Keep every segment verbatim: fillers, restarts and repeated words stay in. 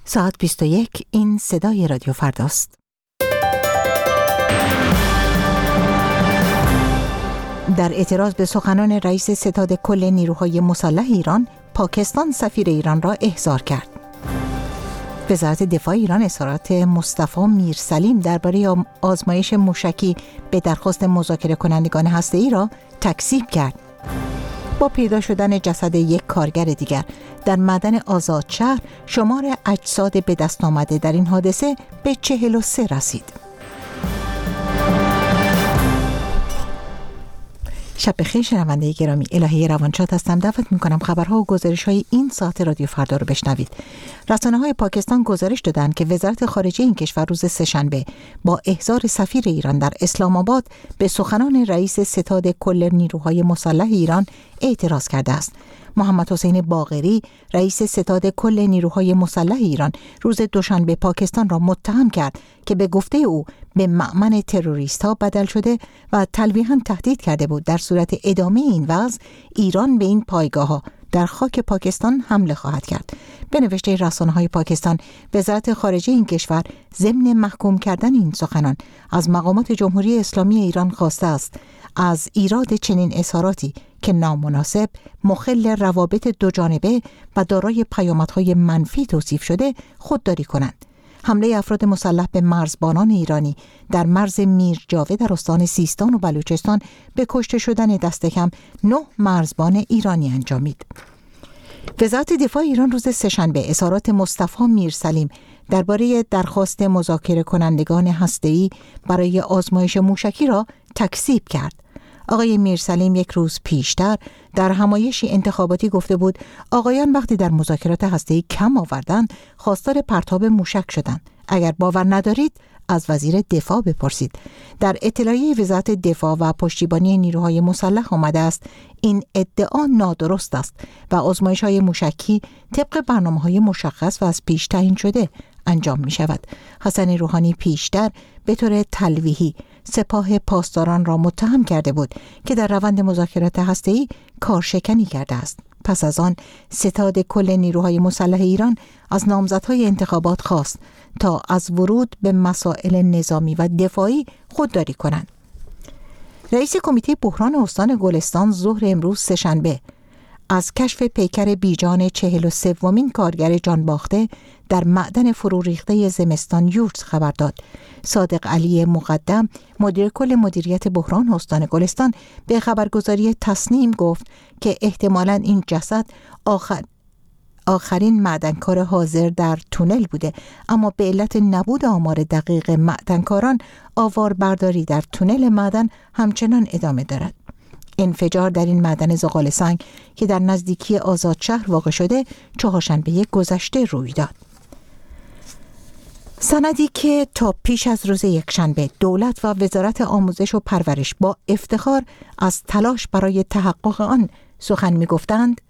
ساعت بیست و یک، این صدای رادیو فرداست. در اعتراض به سخنان رئیس ستاد کل نیروهای مسلح ایران، پاکستان سفیر ایران را احضار کرد. وزارت دفاع ایران اظهارات مصطفی میرسلیم درباره آزمایش موشکی به درخواست مذاکره کنندگان هسته‌ای را تکذیب کرد. با پیدا شدن جسد یک کارگر دیگر در معدن آزادشهر، شمار اجساد به دست آمده در این حادثه به چهل و سه رسید. شب بخیر شنونده گرامی، الهی روانشاد هستم. دعوت میکنم خبرها و گزارش‌های این ساعت رادیو فردا رو بشنوید. رسانه‌های پاکستان گزارش دادند که وزارت خارجه این کشور روز سه‌شنبه با احضار سفیر ایران در اسلام آباد به سخنان رئیس ستاد کل نیروهای مسلح ایران اعتراض کرده است. محمد حسین باقری، رئیس ستاد کل نیروهای مسلح ایران، روز دوشنبه پاکستان را متهم کرد که به گفته او به مأمن تروریست‌ها بدل شده و تلویحاً تهدید کرده بود در صورت ادامه این وضع ایران به این پایگاه‌ها در خاک پاکستان حمله خواهد کرد. به نوشته رسانه‌های پاکستان، وزارت خارجه این کشور ضمن محکوم کردن این سخنان از مقامات جمهوری اسلامی ایران خواسته است از ایراد چنین اظهاراتی که نامناسب، مخل روابط دوجانبه و دارای پیامدهای منفی توصیف شده خودداری کنند. حمله افراد مسلح به مرزبانان ایرانی در مرز میرجاوه در استان سیستان و بلوچستان به کشته شدن دست کم نه مرزبان ایرانی انجامید. وزارت دفاع ایران روز سه‌شنبه اظهارات مصطفی میرسلیم درباره درخواست مذاکره کنندگان هسته‌ای برای آزمایش موشکی را تکذیب کرد. آقای میرسلیم یک روز پیشتر در همایشی انتخاباتی گفته بود آقایان وقتی در مذاکرات هسته‌ای کم آوردند خواستار پرتاب موشک شدند. اگر باور ندارید از وزیر دفاع بپرسید. در اطلاعیه وزارت دفاع و پشتیبانی نیروهای مسلح آمده است این ادعا نادرست است و آزمایش‌های موشکی طبق برنامه‌های مشخص و از پیش تعیین شده انجام می شود. حسن روحانی پیشتر به طور تلویحی سپاه پاسداران را متهم کرده بود که در روند مذاکرات هسته‌ای کارشکنی کرده است. پس از آن ستاد کل نیروهای مسلح ایران از نامزدهای انتخابات خواست تا از ورود به مسائل نظامی و دفاعی خودداری کنند. رئیس کمیته بحران استان گلستان ظهر امروز سه‌شنبه از کشف پیکر بیجان چهل و سومین کارگر جانباخته در معدن فرو ریخته زمستان یورت خبر داد. صادق علی مقدم، مدیر کل مدیریت بحران استان گلستان، به خبرگزاری تصنیم گفت که احتمالاً این جسد آخر آخرین معدنکار حاضر در تونل بوده، اما به علت نبود آمار دقیق معدنکاران آوار برداری در تونل معدن همچنان ادامه دارد. انفجار در این معدن زغال سنگ که در نزدیکی آزادشهر واقع شده چهارشنبه گذشته روی داد. سندی که تا پیش از روز یکشنبه دولت و وزارت آموزش و پرورش با افتخار از تلاش برای تحقق آن سخن می گفتند،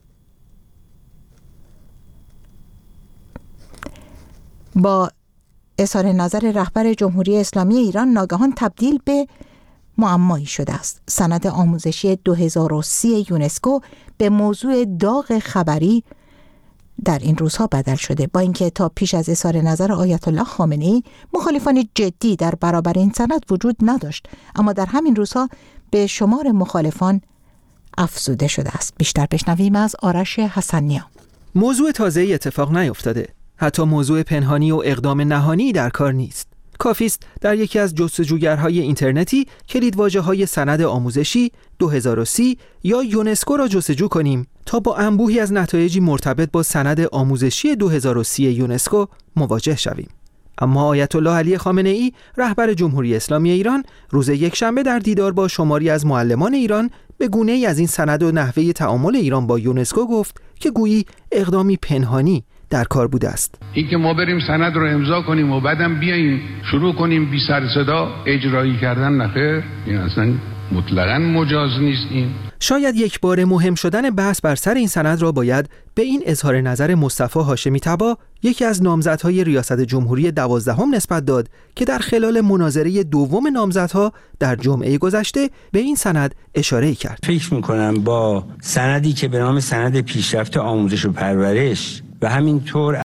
با اظهار نظر رهبر جمهوری اسلامی ایران ناگهان تبدیل به معمایی شده است. سند آموزشی دو هزار و سی یونسکو به موضوع داغ خبری در این روزها بدل شده، با اینکه تا پیش از اظهار نظر آیت الله خامنه‌ای مخالفان جدی در برابر این سند وجود نداشت، اما در همین روزها به شمار مخالفان افزوده شده است. بیشتر بشنویم از آرش حسنیا. موضوع تازه‌ای اتفاق نیفتاده. حتی موضوع پنهانی و اقدام نهانی در کار نیست. کافی است در یکی از جستجوگرهای اینترنتی کلیدواژه‌های سند آموزشی دو هزار و سی یا یونسکو را جستجو کنیم تا با انبوهی از نتایجی مرتبط با سند آموزشی دو هزار و سی یونسکو مواجه شویم. اما آیت الله علی خامنه‌ای، رهبر جمهوری اسلامی ایران، روز یکشنبه در دیدار با شماری از معلمان ایران به گونه‌ای از این سند و نحوه تعامل ایران با یونسکو گفت که گویی اقدامی پنهانی در کار بوده است. این که ما بریم سند رو امضا کنیم و بعدم بیاییم شروع کنیم بی سر صدا اجرایی کردن، نخیر، این اصلا مطلقاً مجاز نیست. این شاید یک بار مهم شدن بحث بر سر این سند را باید به این اظهار نظر مصطفی هاشمی طبا، یکی از نامزدهای ریاست جمهوری دوازدهم نسبت داد که در خلال مناظره دوم نامزدها در جمعه گذشته به این سند اشاره کرد. فکر می‌کنم با سندی که به نام سند پیشرفت آموزش و پرورش و همینطور